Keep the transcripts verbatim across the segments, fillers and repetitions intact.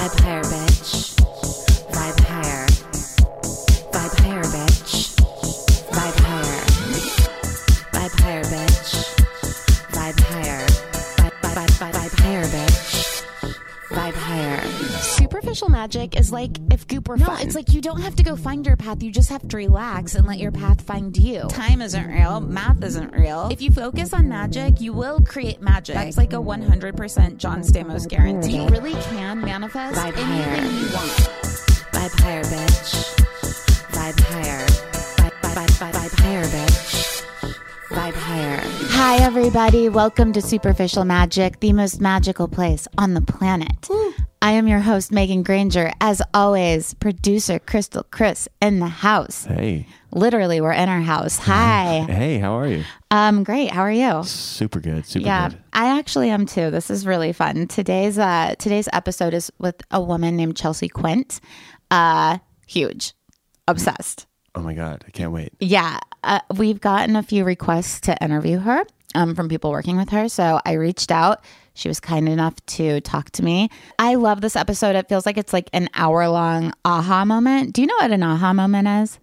Vibe higher, bitch. Vibe higher. Vibe higher, bitch. Vibe higher. Vibe higher, bitch. Vibe higher. Vibe, vibe, vibe, vibe higher, bitch. Vibe higher. Superficial magic is like if Goop were No, fun. it's like you don't have to go find your path. You just have to relax and let your path find you. Time isn't real. Math isn't real. If you focus on magic, you will create magic. That's like a one hundred percent John Stamos guarantee. You really can manifest Vibe anything higher. you want. Vibe higher, bitch. Vibe higher. Vibe, vibe, vibe, vibe higher, bitch. Vibe higher. Hi, everybody. Welcome to Superficial Magic, the most magical place on the planet. Ooh. I am your host, Megan Granger. As always, producer Crystal Chris in the house. Hey. Literally, we're in our house. Hi. Hey, how are you? Um, great. How are you? Super good. Super yeah, good. I actually am too. This is really fun. Today's uh today's episode is with a woman named Chelsea Quint. Uh, huge. Obsessed. Oh my God. I can't wait. Yeah. Uh, we've gotten a few requests to interview her um, from people working with her. So I reached out. She was kind enough to talk to me. I love this episode. It feels like it's like an hour long aha moment. Do you know what an aha moment is?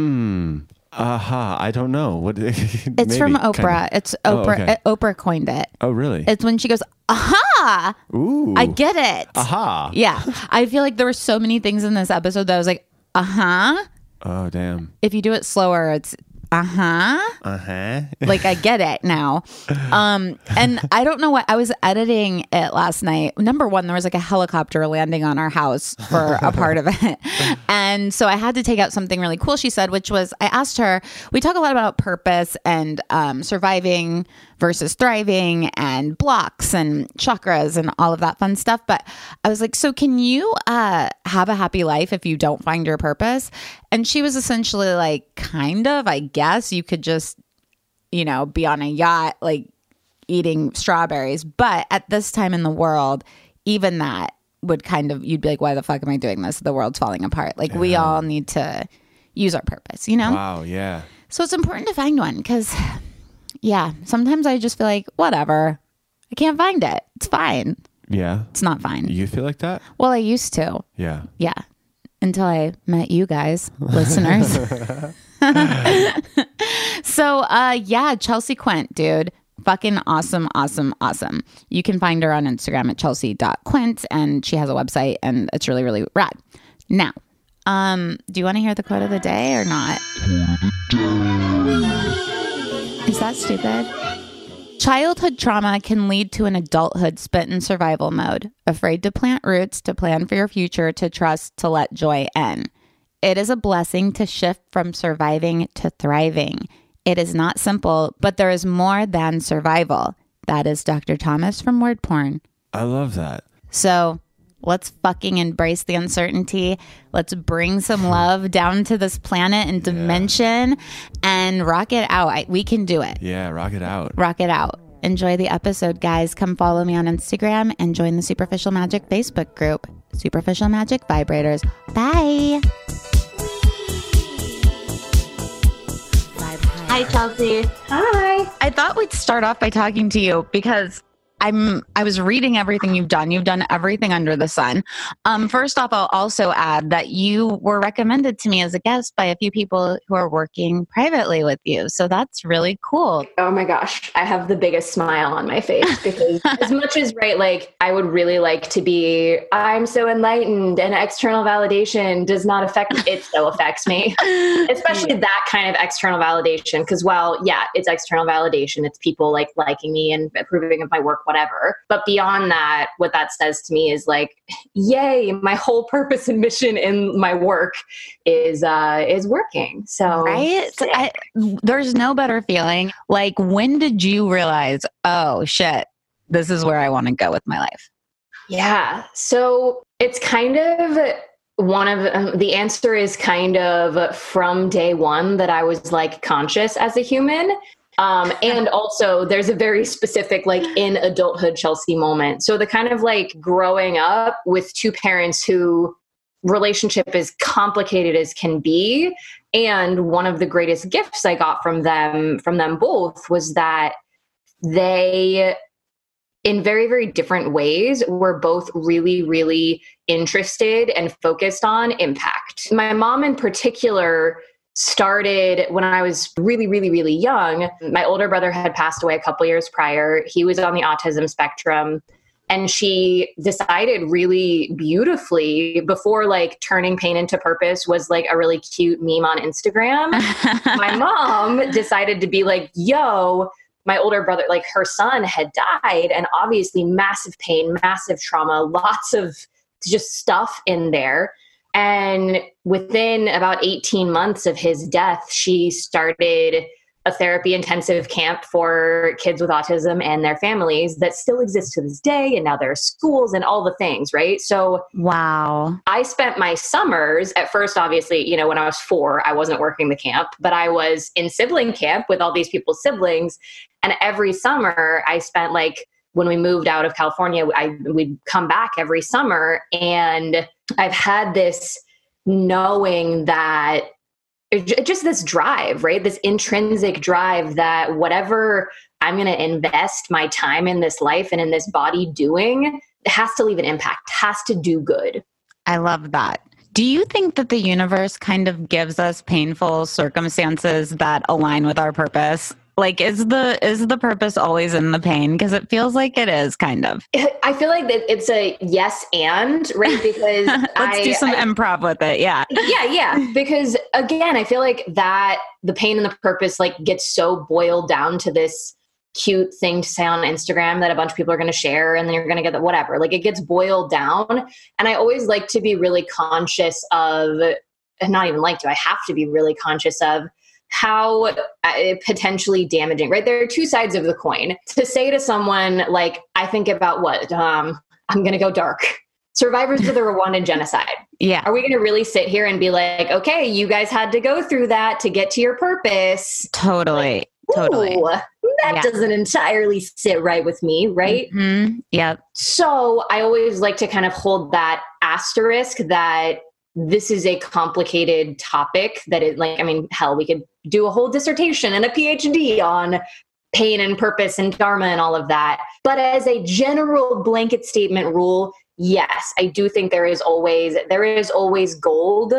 Mm. Aha. I don't know. What? It's from Oprah. Kinda. It's Oprah. Oh, okay. uh, Oprah coined it. Oh, really? It's when she goes, aha. Ooh. I get it. Aha. Yeah. I feel like there were so many things in this episode that I was like, uh-huh. Oh, damn. If you do it slower, it's uh-huh. Uh-huh. Like I get it now. Um, and I don't know what I was editing it last night. Number one, there was like a helicopter landing on our house for a part of it. And so I had to take out something really cool she said, which was I asked her, we talk a lot about purpose and um, surviving versus thriving and blocks and chakras and all of that fun stuff. But I was like, so can you uh, have a happy life if you don't find your purpose? And she was essentially like, kind of, I guess you could just, you know, be on a yacht, like eating strawberries. But at this time in the world, even that would kind of, you'd be like, why the fuck am I doing this? The world's falling apart. Like yeah. We all need to use our purpose, you know? Wow, yeah. So it's important to find one because, yeah, sometimes I just feel like, whatever, I can't find it. It's fine. Yeah. It's not fine. You feel like that? Well, I used to. Yeah. Yeah. Until I met you guys, listeners. So, uh, yeah, Chelsea Quint, dude. Fucking awesome, awesome, awesome. You can find her on Instagram at chelsea dot quint, and she has a website, and it's really, really rad. Now, um, do you want to hear the quote of the day or not? Is that stupid? Childhood trauma can lead to an adulthood spent in survival mode, afraid to plant roots, to plan for your future, to trust, to let joy in. It is a blessing to shift from surviving to thriving. It is not simple, but there is more than survival. That is Doctor Thomas from Word Porn. I love that. So let's fucking embrace the uncertainty. Let's bring some love down to this planet and dimension yeah. and rock it out. I, we can do it. Yeah, rock it out. Rock it out. Enjoy the episode, guys. Come follow me on Instagram and join the Superficial Magic Facebook group. Superficial Magic Vibrators. Bye. Hi, Chelsea. Hi. I thought we'd start off by talking to you because I'm, I was reading everything you've done. You've done everything under the sun. Um, first off, I'll also add that you were recommended to me as a guest by a few people who are working privately with you. So that's really cool. Oh my gosh. I have the biggest smile on my face because as much as, right, like I would really like to be, I'm so enlightened and external validation does not affect me. It still affects me, especially that kind of external validation. Cause well, yeah, it's external validation. It's people like liking me and approving of my work, whatever. But beyond that, what that says to me is like, yay, my whole purpose and mission in my work is uh, is working. So, right? I, there's no better feeling. Like, when did you realize, oh shit, this is where I want to go with my life? Yeah. So it's kind of one of um, the answer is kind of from day one that I was like conscious as a human. Um, and also there's a very specific, like in adulthood Chelsea moment. So the kind of like growing up with two parents who relationship as complicated as can be. And one of the greatest gifts I got from them, from them both was that they in very, very different ways, we're both really, really interested and focused on impact. My mom in particular started when I was really, really, really young. My older brother had passed away a couple years prior. He was on the autism spectrum. And she decided really beautifully before like turning pain into purpose was like a really cute meme on Instagram. My mom decided to be like, yo, my older brother, like her son had died and obviously massive pain, massive trauma, lots of just stuff in there. And within about eighteen months of his death, she started a therapy intensive camp for kids with autism and their families that still exists to this day. And now there are schools and all the things, right? So wow. I spent my summers at first, obviously, you know, when I was four, I wasn't working the camp, but I was in sibling camp with all these people's siblings. And every summer I spent like, when we moved out of California, I we'd come back every summer. And I've had this knowing that just this drive, right? This intrinsic drive that whatever I'm going to invest my time in this life and in this body doing, it has to leave an impact, has to do good. I love that. Do you think that the universe kind of gives us painful circumstances that align with our purpose? Like, is the is the purpose always in the pain? Because it feels like it is, kind of. I feel like that it's a yes and, right? Because let's I, do some I, improv with it. Yeah, yeah, yeah. Because again, I feel like that the pain and the purpose like gets so boiled down to this cute thing to say on Instagram that a bunch of people are going to share, and then you're going to get the whatever. Like it gets boiled down, and I always like to be really conscious of, and not even like to, I have to be really conscious of how uh, potentially damaging, right? There are two sides of the coin. To say to someone, like, I think about what, um, I'm going to go dark. Survivors of the Rwandan genocide. Yeah. Are we going to really sit here and be like, okay, you guys had to go through that to get to your purpose? Totally. Like, totally. ooh, that Yeah. doesn't entirely sit right with me, right? Mm-hmm. Yep. So I always like to kind of hold that asterisk that this is a complicated topic that is like, I mean, hell, we could do a whole dissertation and a PhD on pain and purpose and dharma and all of that. But as a general blanket statement rule, yes, I do think there is always, there is always gold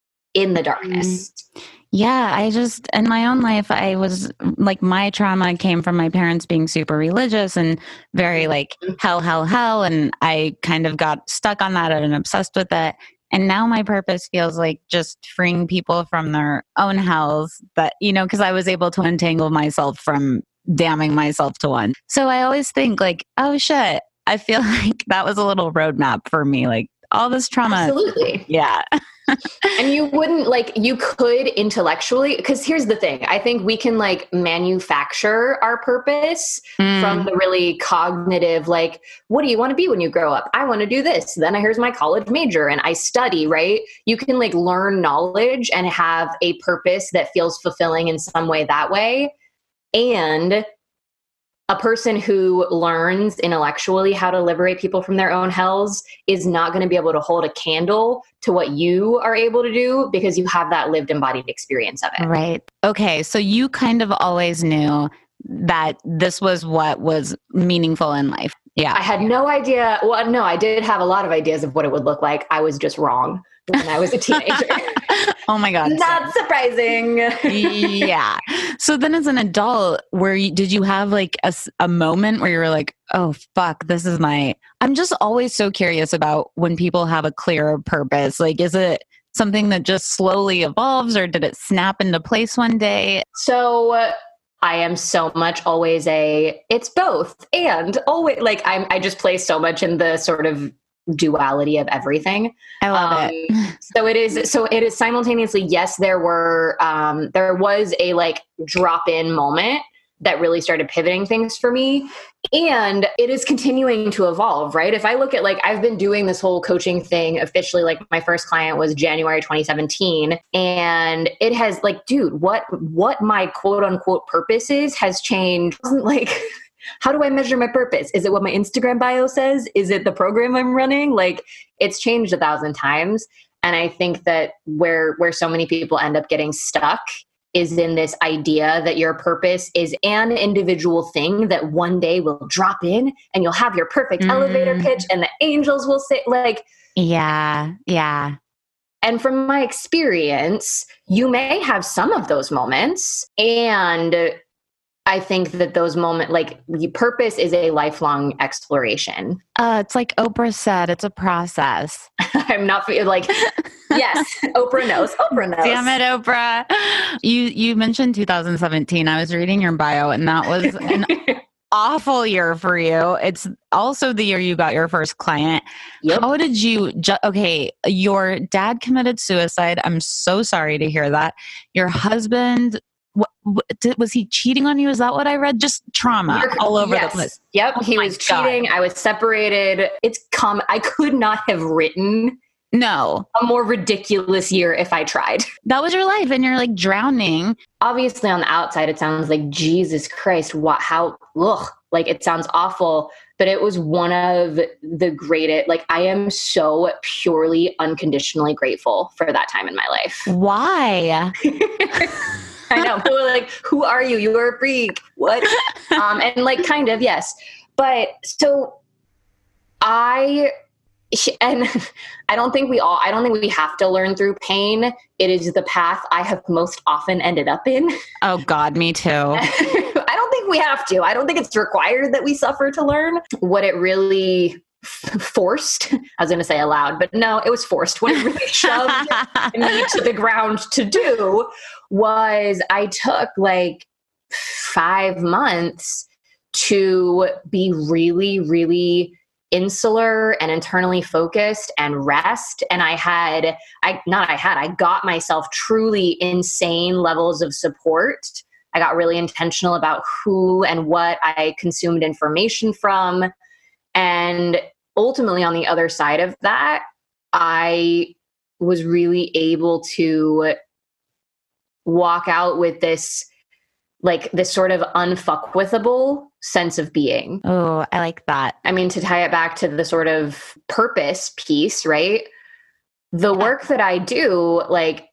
in the darkness. Yeah, I just, in my own life, I was like, my trauma came from my parents being super religious and very like hell, hell, hell. And I kind of got stuck on that and obsessed with it. And now my purpose feels like just freeing people from their own hells that, you know, because I was able to untangle myself from damning myself to one. So I always think like, oh shit, I feel like that was a little roadmap for me. Like all this trauma. Absolutely. Yeah. And you wouldn't like, you could intellectually, because here's the thing. I think we can like manufacture our purpose mm. from the really cognitive, like, what do you want to be when you grow up? I want to do this. Then here's my college major and I study, right? You can like learn knowledge and have a purpose that feels fulfilling in some way that way. And a person who learns intellectually how to liberate people from their own hells is not going to be able to hold a candle to what you are able to do because you have that lived embodied experience of it. Right. Okay. So you kind of always knew that this was what was meaningful in life. Yeah. I had no idea. Well, no, I did have a lot of ideas of what it would look like. I was just wrong when I was a teenager. Oh my God. Not surprising. Yeah. So then as an adult, where you, did you have like a, a moment where you were like, oh, fuck, this is my, I'm just always so curious about when people have a clearer purpose. Like, is it something that just slowly evolves or did it snap into place one day? So uh, I am so much always a, it's both and always like I'm, I just play so much in the sort of duality of everything. I love um, it. So it is, so it is simultaneously, yes, there were, um, there was a like drop in moment that really started pivoting things for me. And it is continuing to evolve, right? If I look at like, I've been doing this whole coaching thing officially, like my first client was January twenty seventeen. And it has like, dude, what, what my quote unquote purpose is has changed. Like, how do I measure my purpose? Is it what my Instagram bio says? Is it the program I'm running? Like it's changed a thousand times. And I think that where, where so many people end up getting stuck is in this idea that your purpose is an individual thing that one day will drop in and you'll have your perfect mm. elevator pitch and the angels will say, like, yeah, yeah. And from my experience, you may have some of those moments. And I think that those moments, like, purpose is a lifelong exploration. Uh, it's like Oprah said, it's a process. I'm not like, yes, Oprah knows. Oprah knows. Damn it, Oprah. You you mentioned two thousand seventeen. I was reading your bio, and that was an awful year for you. It's also the year you got your first client. Yep. How did you, ju- okay, your dad committed suicide. I'm so sorry to hear that. Your husband, what, what, did, was he cheating on you? Is that what I read? Just trauma You're, all over yes. the place. Yep. Oh he was cheating. God. I was separated. It's com- I could not have written No. a more ridiculous year if I tried. That was your life and you're like drowning. Obviously on the outside, it sounds like, Jesus Christ, what, how, ugh, like it sounds awful, but it was one of the greatest, like I am so purely unconditionally grateful for that time in my life. Why? I know. People are like, who are you? You are a freak. What? um, and like, kind of, yes. But so I... And I don't think we all, I don't think we have to learn through pain. It is the path I have most often ended up in. Oh God, me too. I don't think we have to. I don't think it's required that we suffer to learn. What it really f- forced, I was going to say aloud, but no, it was forced. What it really shoved me to the ground to do was I took like five months to be really, really insular and internally focused and rest. And I had, I not I had, I got myself truly insane levels of support. I got really intentional about who and what I consumed information from. And ultimately on the other side of that, I was really able to walk out with this like this sort of unfuckwithable sense of being. Oh, I like that. I mean, to tie it back to the sort of purpose piece, right? The yeah. work that I do, like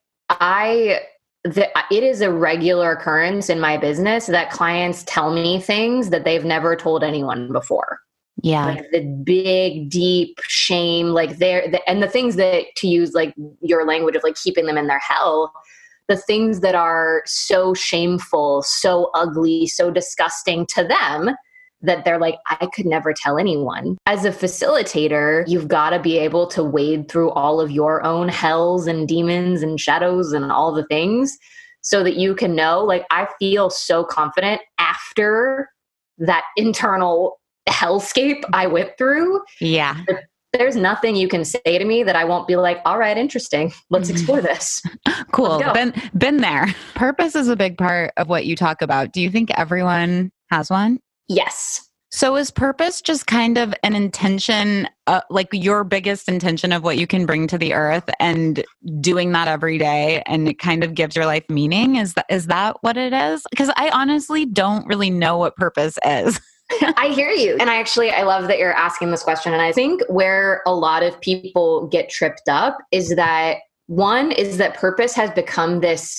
I, the, it is a regular occurrence in my business that clients tell me things that they've never told anyone before. Yeah. Like the big, deep shame, like they're, the, and the things that, to use like your language of like keeping them in their hell, the things that are so shameful, so ugly, so disgusting to them that they're like, I could never tell anyone. As a facilitator, you've got to be able to wade through all of your own hells and demons and shadows and all the things so that you can know, like, I feel so confident after that internal hellscape I went through. Yeah. There's nothing you can say to me that I won't be like, all right, interesting. Let's explore this. Cool. Been, been there. Purpose is a big part of what you talk about. Do you think everyone has one? Yes. So is purpose just kind of an intention, uh, like your biggest intention of what you can bring to the earth and doing that every day and it kind of gives your life meaning? Is that, is that what it is? Because I honestly don't really know what purpose is. I hear you. And I actually, I love that you're asking this question. And I think where a lot of people get tripped up is that one is that purpose has become this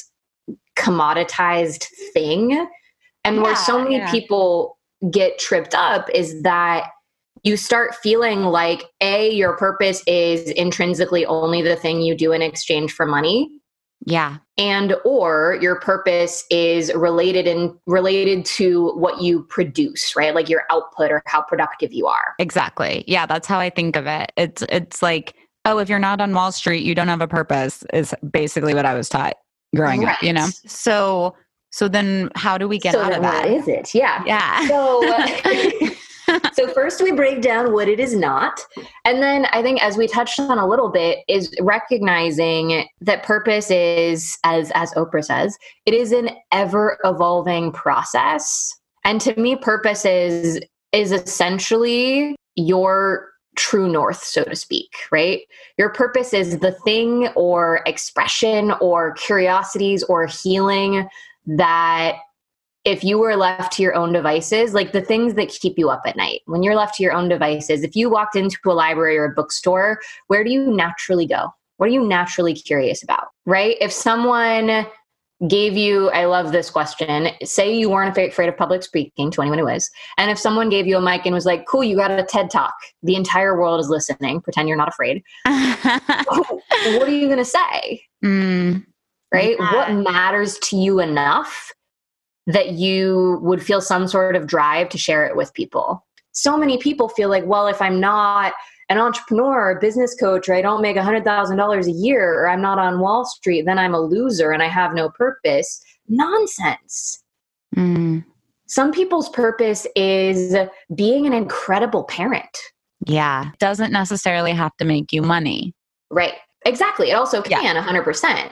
commoditized thing. And yeah, where so many yeah. people get tripped up is that you start feeling like, A, your purpose is intrinsically only the thing you do in exchange for money. Yeah. And or your purpose is related and related to what you produce, right? Like your output or how productive you are. Exactly. Yeah, that's how I think of it. It's it's like, oh, if you're not on Wall Street, you don't have a purpose is basically what I was taught growing right. up, you know? So so then how do we get so out of that? What is it? Yeah. Yeah. So So first we break down what it is not. And then I think as we touched on a little bit is recognizing that purpose is, as, as Oprah says, it is an ever evolving process. And to me, purpose is, is essentially your true north, so to speak, right? Your purpose is the thing or expression or curiosities or healing that if you were left to your own devices, like the things that keep you up at night, when you're left to your own devices, if you walked into a library or a bookstore, where do you naturally go? What are you naturally curious about, right? If someone gave you, I love this question. Say you weren't afraid afraid of public speaking, to anyone who is. And if someone gave you a mic and was like, cool, you got a TED Talk. The entire world is listening. Pretend you're not afraid. What are you going to say? Mm, right? yeah. What matters to you enough that you would feel some sort of drive to share it with people? So many people feel like, well, if I'm not an entrepreneur or a business coach, or I don't make one hundred thousand dollars a year, or I'm not on Wall Street, then I'm a loser and I have no purpose. Nonsense. Mm, Some people's purpose is being an incredible parent. yeah. Doesn't necessarily have to make you money. Right. Exactly. It also Yeah. can one hundred percent.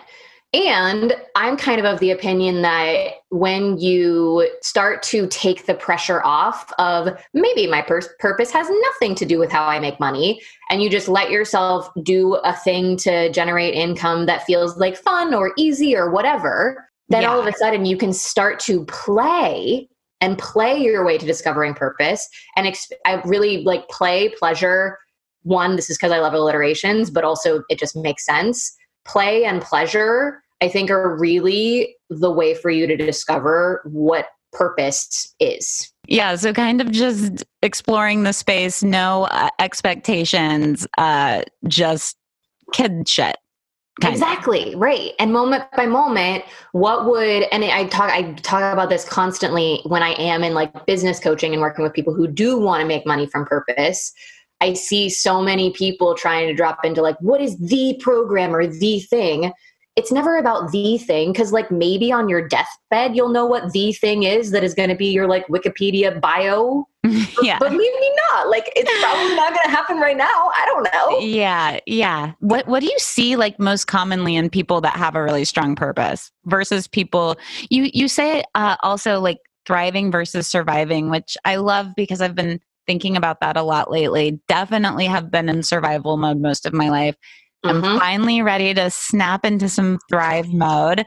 And I'm kind of of the opinion that when you start to take the pressure off of maybe my pur- purpose has nothing to do with how I make money, and you just let yourself do a thing to generate income that feels like fun or easy or whatever, then Yeah. all of a sudden you can start to play and play your way to discovering purpose. And ex- I really like play, pleasure. One, this is because I love alliterations, but also it just makes sense. Play and pleasure, I think, are really the way for you to discover what purpose is. Yeah. So kind of just exploring the space, no uh, expectations, uh, just kid shit. kind of. Exactly. Right. And moment by moment, what would, and I talk, I talk about this constantly when I am in like business coaching and working with people who do want to make money from purpose. I see so many people trying to drop into like, what is the program or the thing? It's never about the thing, because like maybe on your deathbed, you'll know what the thing is that is going to be your like Wikipedia bio. Yeah. But maybe not. Like it's probably not going to happen right now. I don't know. Yeah. Yeah. What What do you see like most commonly in people that have a really strong purpose versus people? You you say uh, also like thriving versus surviving, which I love because I've been thinking about that a lot lately. Definitely have been in survival mode most of my life. I'm Mhm. finally ready to snap into some thrive mode.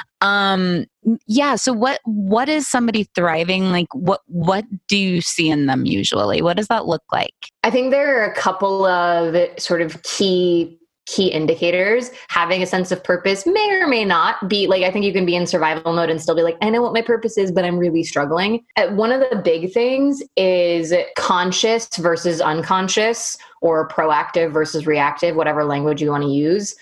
Um, yeah. So what, what is somebody thriving? Like what, what do you see in them usually? What does that look like? I think there are a couple of sort of key key indicators. Having a sense of purpose may or may not be like, I think you can be in survival mode and still be like, I know what my purpose is, but I'm really struggling. Uh, One of the big things is conscious versus unconscious, or proactive versus reactive, whatever language you want to use.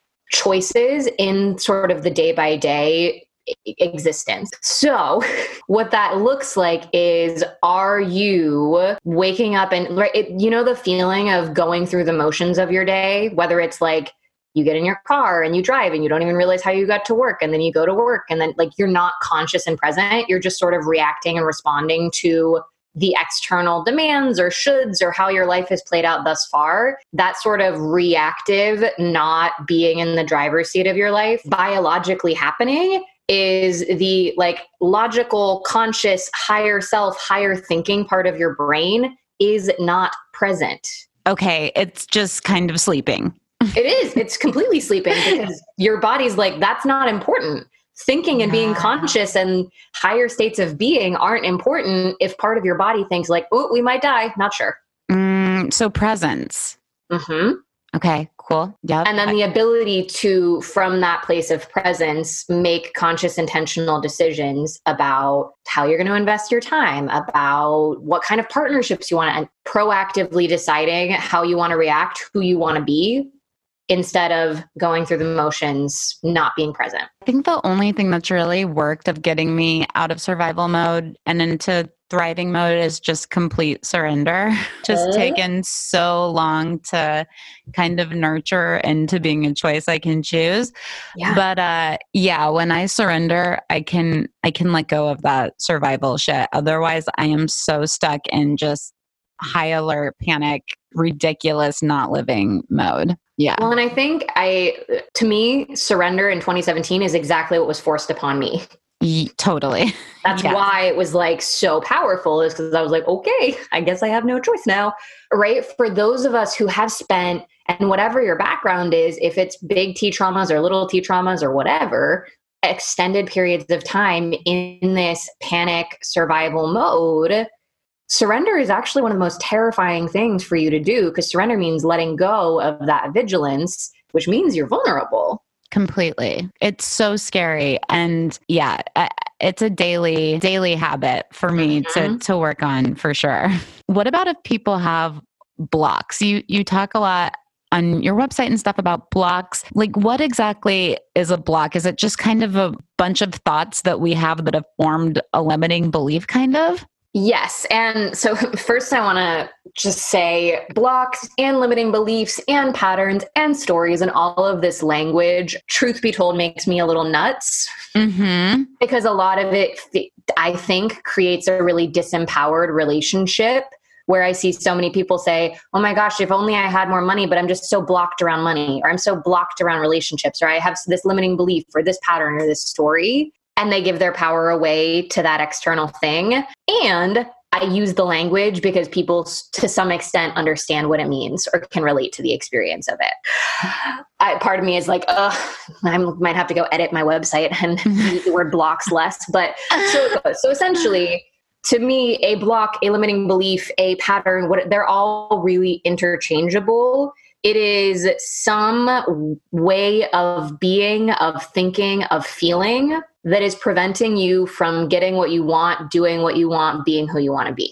Choices in sort of the day by day existence. So what that looks like is, are you waking up and right, it, you know, the feeling of going through the motions of your day, whether it's like you get in your car and you drive and you don't even realize how you got to work, and then you go to work and then like you're not conscious and present, you're just sort of reacting and responding to the external demands or shoulds or how your life has played out thus far. That sort of reactive, not being in the driver's seat of your life, biologically happening, is the like logical, conscious, higher self, higher thinking part of your brain is not present. Okay. It's just kind of sleeping. It is. It's completely sleeping because your body's like, that's not important. Thinking and being Yeah. conscious and higher states of being aren't important if part of your body thinks like, oh, we might die. Not sure. Mm, so presence. Mm-hmm. Okay, cool. Yeah. And then the ability to, from that place of presence, make conscious, intentional decisions about how you're going to invest your time, about what kind of partnerships you want to, and proactively deciding how you want to react, who you want to be, instead of going through the motions, not being present. I think the only thing that's really worked of getting me out of survival mode and into thriving mode is just complete surrender. Just Uh. taken so long to kind of nurture into being a choice I can choose. Yeah. But uh yeah, when I surrender, I can I can let go of that survival shit. Otherwise, I am so stuck in just high alert, panic, ridiculous not living mode. Yeah. Well, and I think I, to me, surrender in twenty seventeen is exactly what was forced upon me. Ye- totally. That's Yeah. why it was like so powerful, is because I was like, okay, I guess I have no choice now. Right. For those of us who have spent, and whatever your background is, if it's big T traumas or little T traumas or whatever, extended periods of time in this panic survival mode, surrender is actually one of the most terrifying things for you to do, because surrender means letting go of that vigilance, which means you're vulnerable. Completely. It's so scary. And yeah, I- it's a daily, daily habit for me Mhm. to, to work on for sure. What about if people have blocks? You, you talk a lot on your website and stuff about blocks. Like, what exactly is a block? Is it just kind of a bunch of thoughts that we have that have formed a limiting belief, kind of? Yes. And so first I want to just say blocks and limiting beliefs and patterns and stories and all of this language, truth be told, makes me a little nuts. Mm-hmm. Because a lot of it, I think, creates a really disempowered relationship where I see so many people say, oh my gosh, if only I had more money, but I'm just so blocked around money, or I'm so blocked around relationships, or I have this limiting belief or this pattern or this story. And they give their power away to that external thing. And I use the language because people, to some extent, understand what it means or can relate to the experience of it. I, part of me is like, oh, I might have to go edit my website and use the word blocks less. But so, so essentially, to me, a block, a limiting belief, a pattern, what they're all really interchangeable. It is some way of being, of thinking, of feeling that is preventing you from getting what you want, doing what you want, being who you want to be.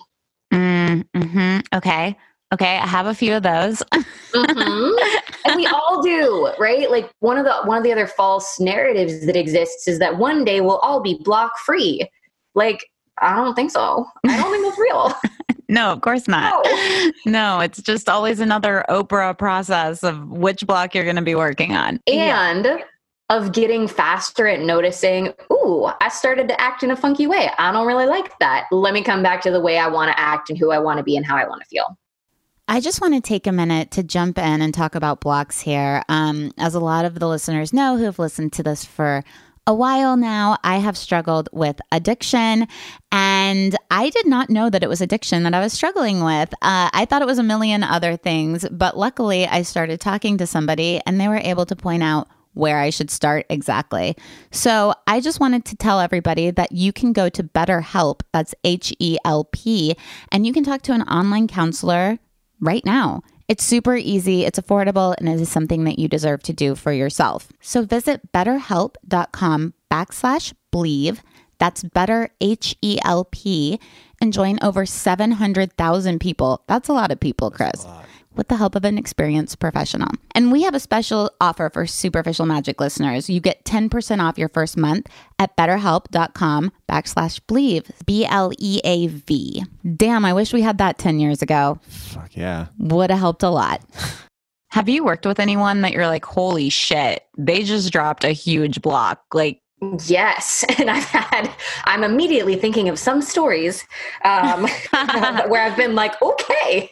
Mm-hmm. Okay. Okay. I have a few of those. Mm-hmm. And we all do, right? Like one of the one of the other false narratives that exists is that one day we'll all be block free. Like, I don't think so. I don't think that's real. No, of course not. No. No, it's just always another Oprah process of which block you're going to be working on. And Yeah. of getting faster at noticing, ooh, I started to act in a funky way. I don't really like that. Let me come back to the way I want to act and who I want to be and how I want to feel. I just want to take a minute to jump in and talk about blocks here. Um, as a lot of the listeners know who have listened to this for a while now, I have struggled with addiction, and I did not know that it was addiction that I was struggling with. Uh, I thought it was a million other things, but luckily I started talking to somebody and they were able to point out where I should start exactly. So I just wanted to tell everybody that you can go to BetterHelp, that's H E L P, and you can talk to an online counselor right now. It's super easy, it's affordable, and it is something that you deserve to do for yourself. So visit betterhelp.com backslash believe. That's better H E L P, and join over seven hundred thousand people. That's a lot of people, Chris. With the help of an experienced professional. And we have a special offer for Superficial Magic listeners. You get ten percent off your first month at betterhelp.com backslash believe, B L E A V. Damn, I wish we had that ten years ago. Fuck yeah. Would have helped a lot. Have you worked with anyone that you're like, holy shit, they just dropped a huge block? Like, Yes. And I've had, I'm immediately thinking of some stories um, where I've been like, okay,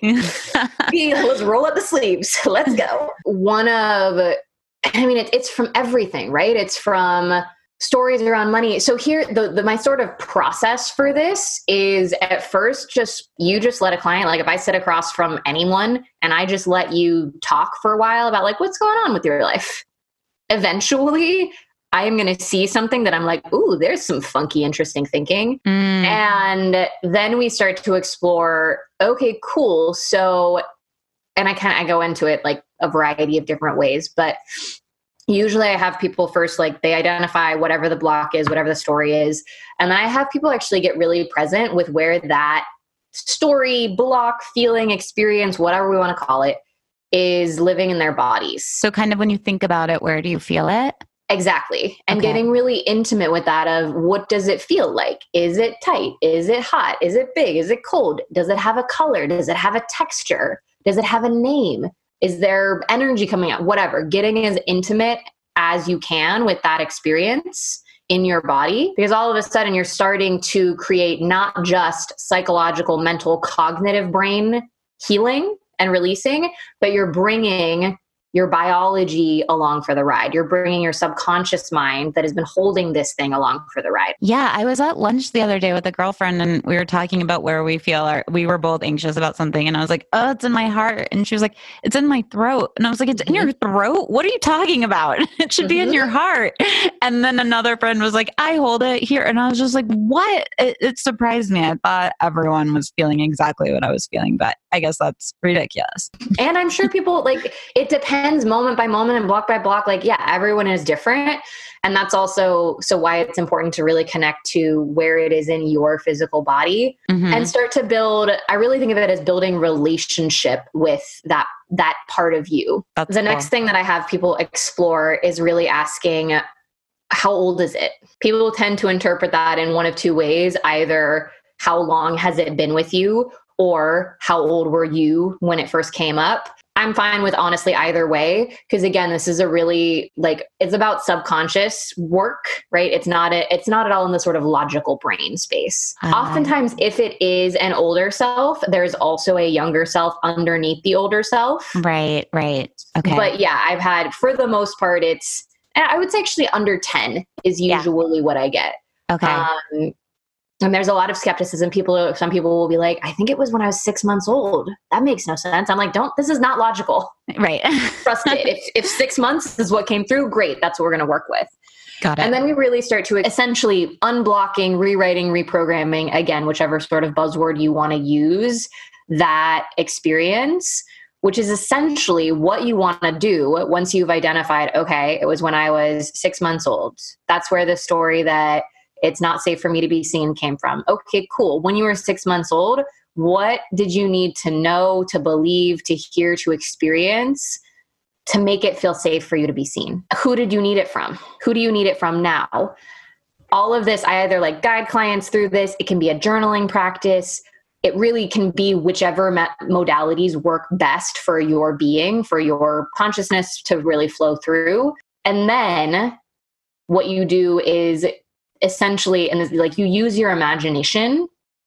let's roll up the sleeves. Let's go. One of, I mean, it, it's from everything, right? It's from stories around money. So here, the, the my sort of process for this is at first, just, you just let a client, like if I sit across from anyone and I just let you talk for a while about like, what's going on with your life? Eventually, I am going to see something that I'm like, ooh, there's some funky, interesting thinking. Mm. And then we start to explore, okay, cool. So, and I kind of, I go into it like a variety of different ways, but usually I have people first, like they identify whatever the block is, whatever the story is. And I have people actually get really present with where that story, block, feeling, experience, whatever we want to call it, is living in their bodies. So kind of when you think about it, where do you feel it? Exactly. And Okay. getting really intimate with that of what does it feel like? Is it tight? Is it hot? Is it big? Is it cold? Does it have a color? Does it have a texture? Does it have a name? Is there energy coming out? Whatever. Getting as intimate as you can with that experience in your body, because all of a sudden you're starting to create not just psychological, mental, cognitive brain healing and releasing, but you're bringing your biology along for the ride. You're bringing your subconscious mind that has been holding this thing along for the ride. Yeah, I was at lunch the other day with a girlfriend and we were talking about where we feel our, we were both anxious about something. And I was like, oh, it's in my heart. And she was like, it's in my throat. And I was like, it's in your throat? What are you talking about? It should be in your heart. And then another friend was like, I hold it here. And I was just like, what? It, it surprised me. I thought everyone was feeling exactly what I was feeling, but I guess that's ridiculous. And I'm sure people, like, it depends depends moment by moment and block by block. Like, yeah, everyone is different. And that's also so why it's important to really connect to where it is in your physical body Mm-hmm. and start to build. I really think of it as building relationship with that, that part of you. That's the cool. next thing that I have people explore is really asking, how old is it? People tend to interpret that in one of two ways. Either how long has it been with you, or how old were you when it first came up? I'm fine with honestly either way. Because again, this is a really like, it's about subconscious work, right? It's not, a, it's not at all in the sort of logical brain space. Uh, Oftentimes, if it is an older self, there's also a younger self underneath the older self. Right, right. Okay. But yeah, I've had, for the most part, it's, I would say actually under ten is usually yeah. what I get. Okay. Um, and there's a lot of skepticism. People, some people will be like, I think it was when I was six months old. That makes no sense. I'm like, don't, this is not logical. Right. Trust it. If, if six months is what came through, great. That's what we're going to work with. Got it. And then we really start to essentially unblocking, rewriting, reprogramming, again, whichever sort of buzzword you want to use, that experience, which is essentially what you want to do once you've identified, okay, it was when I was six months old. That's where the story that it's not safe for me to be seen came from. Okay, cool. When you were six months old, what did you need to know, to believe, to hear, to experience to make it feel safe for you to be seen? Who did you need it from? Who do you need it from now? All of this, I either like guide clients through this. It can be a journaling practice. It really can be whichever me- modalities work best for your being, for your consciousness to really flow through. And then what you do is essentially, and like you use your imagination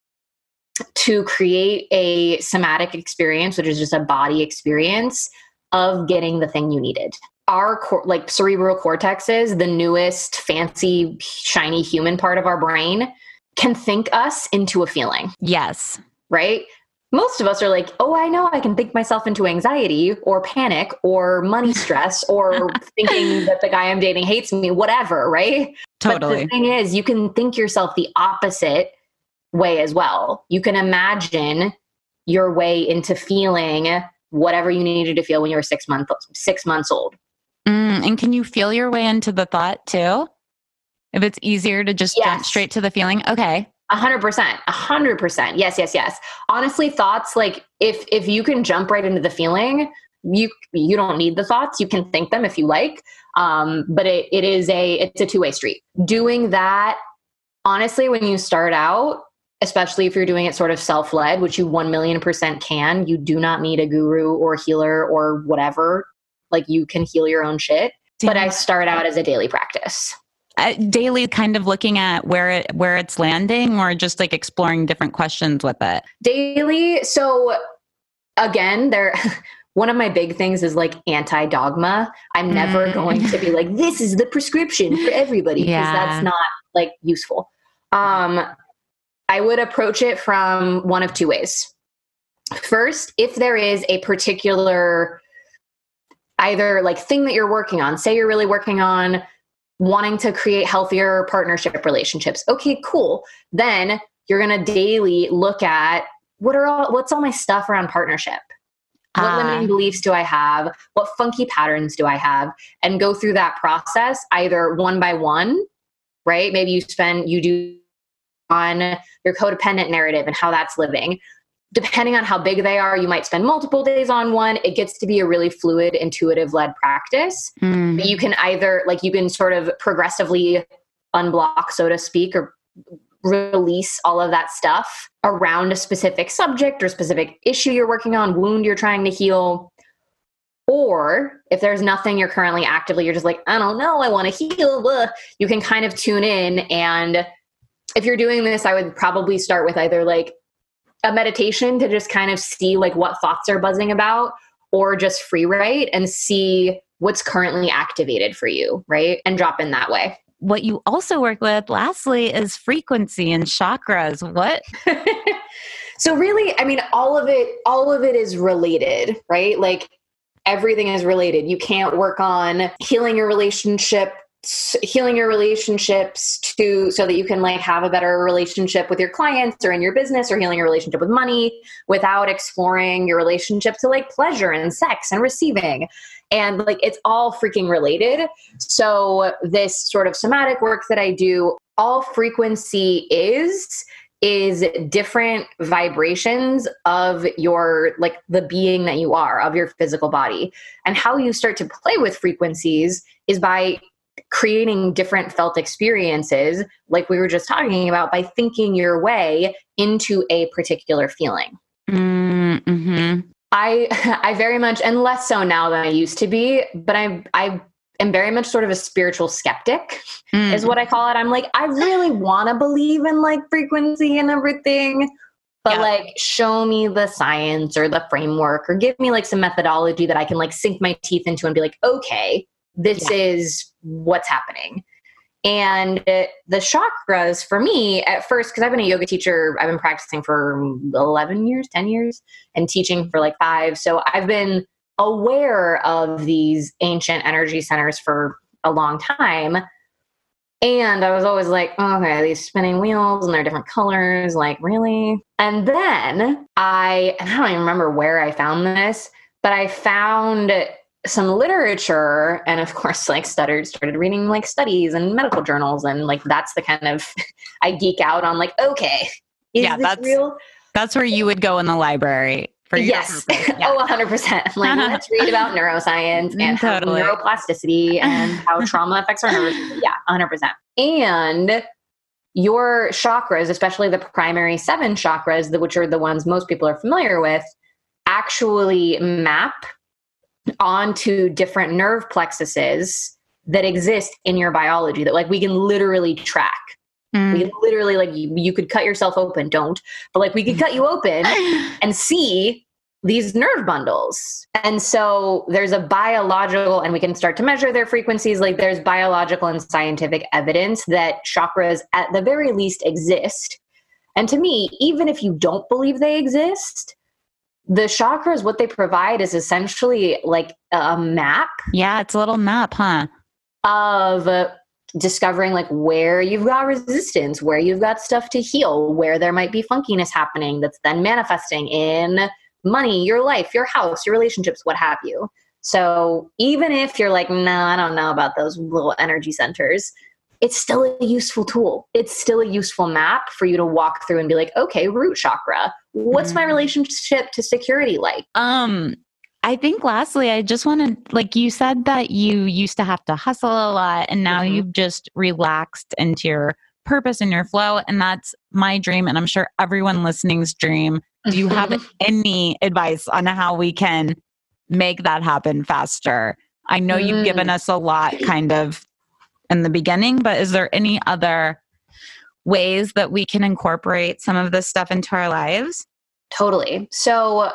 to create a somatic experience, which is just a body experience of getting the thing you needed. Our cor- like cerebral cortexes, the newest fancy shiny human part of our brain, can think us into a feeling. Yes. Right? Most of us are like, oh, I know I can think myself into anxiety or panic or money stress or thinking that the guy I'm dating hates me, whatever, right? Totally. But the thing is, you can think yourself the opposite way as well. You can imagine your way into feeling whatever you needed to feel when you were six months six months old. Mm, and can you feel your way into the thought too? If it's easier to just yes. jump straight to the feeling? Okay. A hundred percent. A hundred percent. Yes, yes, yes. Honestly, thoughts, like if if you can jump right into the feeling, you you don't need the thoughts. You can think them if you like. Um, but it it is a it's a two-way street. Doing that, honestly, when you start out, especially if you're doing it sort of self-led, which you one million percent can, you do not need a guru or healer or whatever. Like you can heal your own shit. Damn. But I start out as a daily practice. Uh, daily, kind of looking at where it where it's landing, or just like exploring different questions with it. Daily. So again, there. One of my big things is like anti-dogma. I'm never mm. going to be like, this is the prescription for everybody, because yeah. that's not like useful. Um, I would approach it from one of two ways. First, if there is a particular either like thing that you're working on, say you're really working on wanting to create healthier partnership relationships. Okay, cool. Then you're going to daily look at what are all, what's all my stuff around partnership? What uh, limiting beliefs do I have? What funky patterns do I have? And go through that process either one by one, right? Maybe you spend, you do on your codependent narrative and how that's living. Depending on how big they are, you might spend multiple days on one. It gets to be a really fluid, intuitive-led practice. Mm. But you can either, like, you can sort of progressively unblock, so to speak, or release all of that stuff around a specific subject or specific issue you're working on, wound you're trying to heal. Or if there's nothing you're currently actively, you're just like, I don't know, I want to heal. Blah. You can kind of tune in. And if you're doing this, I would probably start with either like a meditation to just kind of see like what thoughts are buzzing about, or just free write and see what's currently activated for you, right? And drop in that way. What you also work with, lastly, is frequency and chakras. What? So really, I mean, all of it, all of it is related, right? Like everything is related. You can't work on healing your relationship healing your relationships to so that you can like have a better relationship with your clients or in your business, or healing your relationship with money without exploring your relationship to like pleasure and sex and receiving. And like, it's all freaking related. So this sort of somatic work that I do, all frequency is, is different vibrations of your, like the being that you are, of your physical body. And how you start to play with frequencies is by creating different felt experiences, like we were just talking about, by thinking your way into a particular feeling. Mm-hmm. I I very much, and less so now than I used to be, but I I am very much sort of a spiritual skeptic, mm. is what I call it. I'm like, I really want to believe in like frequency and everything, but yeah. like show me the science or the framework, or give me like some methodology that I can like sink my teeth into and be like, okay, this yeah. is what's happening. And the chakras for me at first, because I've been a yoga teacher, I've been practicing for eleven years, ten years, and teaching for like five. So I've been aware of these ancient energy centers for a long time. And I was always like, oh, okay, these spinning wheels and they're different colors, like really? And then I, and I don't even remember where I found this, but I found some literature, and of course, like stuttered, started reading like studies and medical journals. And like, that's the kind of, I geek out on like, okay, is yeah, this that's, real? That's where you would go in the library. For yes. Yeah. Oh, one hundred percent. Like, let's read about neuroscience and totally. how neuroplasticity and how trauma affects our nervous system. Yeah, one hundred percent. And your chakras, especially the primary seven chakras, which are the ones most people are familiar with, actually map onto different nerve plexuses that exist in your biology that like we can literally track. Mm. We can literally like you, you could cut yourself open, don't, but like we could cut you open and see these nerve bundles. And so there's a biological, and we can start to measure their frequencies. Like there's biological and scientific evidence that chakras at the very least exist. And to me, even if you don't believe they exist, the chakras, what they provide is essentially like a map. Yeah, it's a little map, huh? Of uh, discovering like where you've got resistance, where you've got stuff to heal, where there might be funkiness happening that's then manifesting in money, your life, your house, your relationships, what have you. So even if you're like, no, I don't know about those little energy centers, it's still a useful tool. It's still a useful map for you to walk through and be like, okay, root chakra. What's mm. my relationship to security like? Um, I think lastly, I just want to, like you said that you used to have to hustle a lot and now mm-hmm. you've just relaxed into your purpose and your flow. And that's my dream. And I'm sure everyone listening's dream. Do you have any advice on how we can make that happen faster? I know mm. you've given us a lot kind of in the beginning, but is there any other ways that we can incorporate some of this stuff into our lives? Totally. So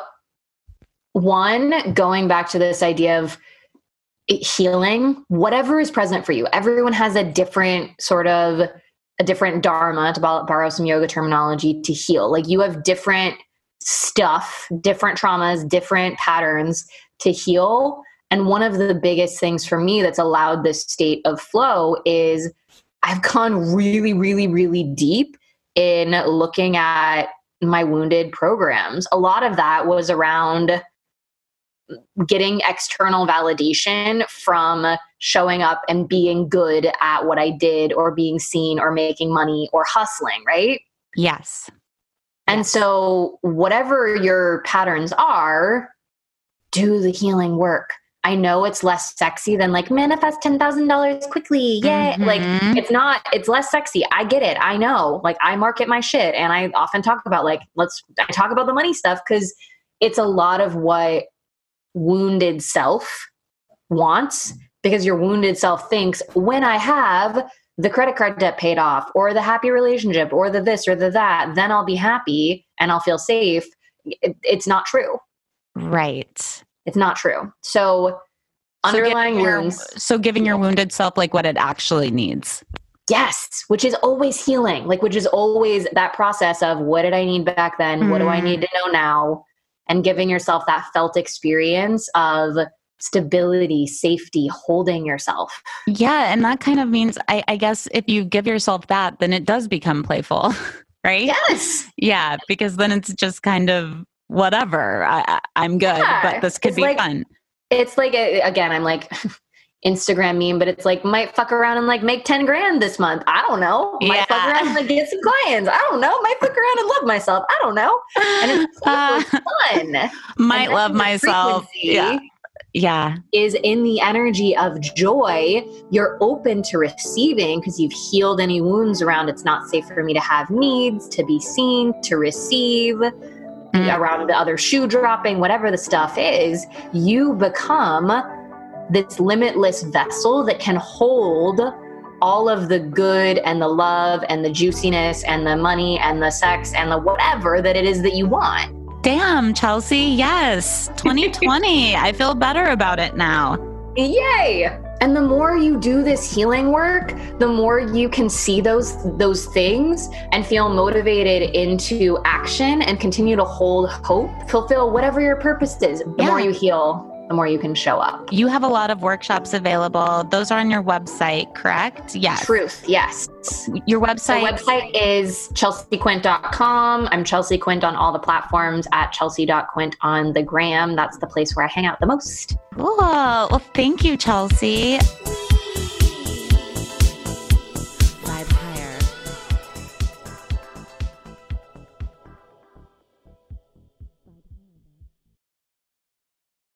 one, going back to this idea of healing, whatever is present for you, everyone has a different sort of a different dharma, to borrow some yoga terminology, to heal. Like you have different stuff, different traumas, different patterns to heal. And one of the biggest things for me that's allowed this state of flow is I've gone really, really, really deep in looking at my wounded programs. A lot of that was around getting external validation from showing up and being good at what I did, or being seen, or making money, or hustling, right? Yes. And yes. So whatever your patterns are, do the healing work. I know it's less sexy than like manifest ten thousand dollars quickly. Yay. Mm-hmm. Like it's not, it's less sexy. I get it. I know, like I market my shit, and I often talk about like, let's, I talk about the money stuff because it's a lot of what wounded self wants, because your wounded self thinks, when I have the credit card debt paid off, or the happy relationship, or the this or the that, then I'll be happy and I'll feel safe. It, it's not true. Right. It's not true. So underlying so wounds. Your, so giving your wounded self like what it actually needs. Yes. Which is always healing. Like, which is always that process of what did I need back then? Mm. What do I need to know now? And giving yourself that felt experience of stability, safety, holding yourself. Yeah. And that kind of means, I, I guess if you give yourself that, then it does become playful, right? Yes. Yeah. Because then it's just kind of whatever. I, I, I'm good, yeah, but this could be like, fun. it's like, a, again, I'm like Instagram meme, but it's like, might fuck around and like make ten grand this month. I don't know. Might Yeah. fuck around and like get some clients. I don't know. Might fuck around and love myself. I don't know. And it's so Uh, fun. Might And love then the myself. frequency Yeah. Yeah. is in the energy of joy. You're open to receiving because you've healed any wounds around it's not safe for me to have needs, to be seen, to receive, Mm. around the other shoe dropping, whatever the stuff is. You become this limitless vessel that can hold all of the good and the love and the juiciness and the money and the sex and the whatever that it is that you want. Damn, Chelsea. Yes. twenty twenty. I feel better about it now. Yay! And the more you do this healing work, the more you can see those those things and feel motivated into action and continue to hold hope, fulfill whatever your purpose is. The Yeah. more you heal, the more you can show up. You have a lot of workshops available. Those are on your website, correct? Yes. Truth, yes. Your The website. website is chelsea quint dot com. I'm Chelsea Quint on all the platforms, at chelsea dot quint on the gram. That's the place where I hang out the most. Cool. Well, thank you, Chelsea.